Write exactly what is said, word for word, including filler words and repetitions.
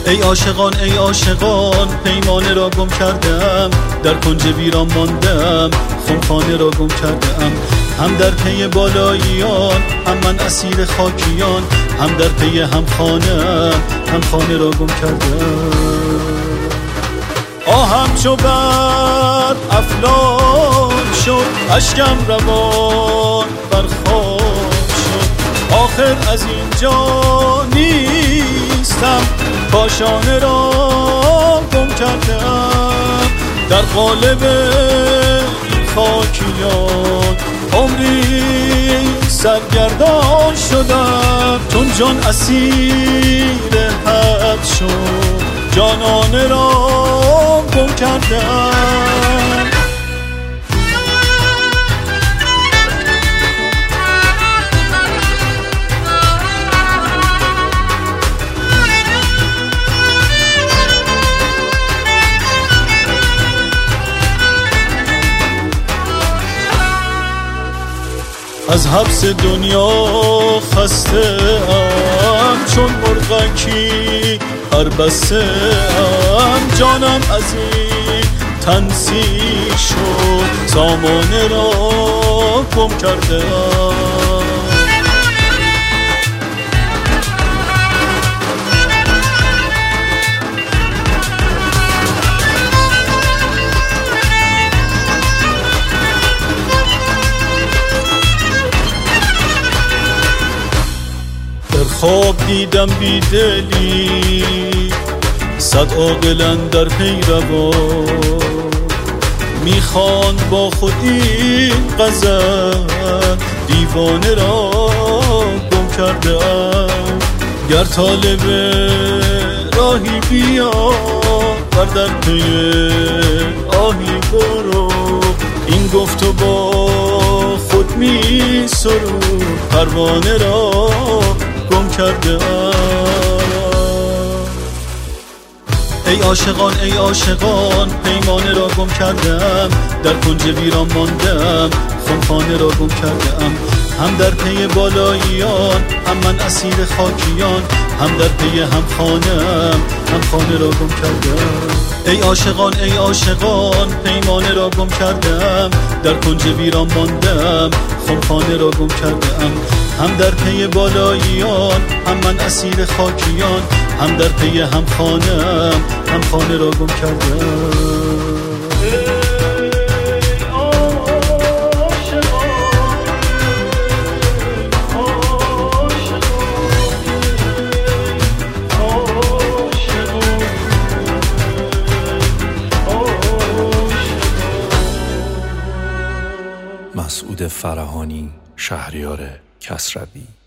ای عاشقان ای عاشقان پیمانه را گم کردم، در کنج ویران ماندم، خمخانه را گم کردم. هم در پی بالاییان، هم من اسیر خاکیان، هم در پی هم خانم، هم خانه را گم کردم. آهم چو برد افلاک شد، اشکم روان بر خاک شد. آخر از اینجا نیستم، کاشانه را گم کردم. در قالب خاکیان عمری سرگردان شدم، چون جان اسیر حد شد، جانانه را گم کردم. از حبس دنیا خسته ام، چون مرغکی پربسته ام. جانم از این تنسی شد، سامانه را گم کرده ام. خواب دیدم بیدلی، صد عاقل اندر پیروان، میخواند با خود این غزل، دیوانه را گم کرده ام. گر طالب راهی بیا، ور در پی آهی برو، این گفت و با خود می سرود، پروانه را گم کرده ام. ای عاشقان ای عاشقان پیمانه را گم کردم، در کنج ویران ماندم، خمخانه را گم کرده ام. هم در پی بالاییان، هم من اسیر خاکیان، هم در پی هم خانم، هم خانه را گم کردم. ای عاشقان ای عاشقان پیمانه را گم کردم، در کنج ویران ماندم، خمخانه را گم کردم. هم در پی بالاییان، هم من اسیر خاکیان، هم در پی هم خانم، هم خانه را گم کردم. مسعود فرهانی، شهریار کسروی.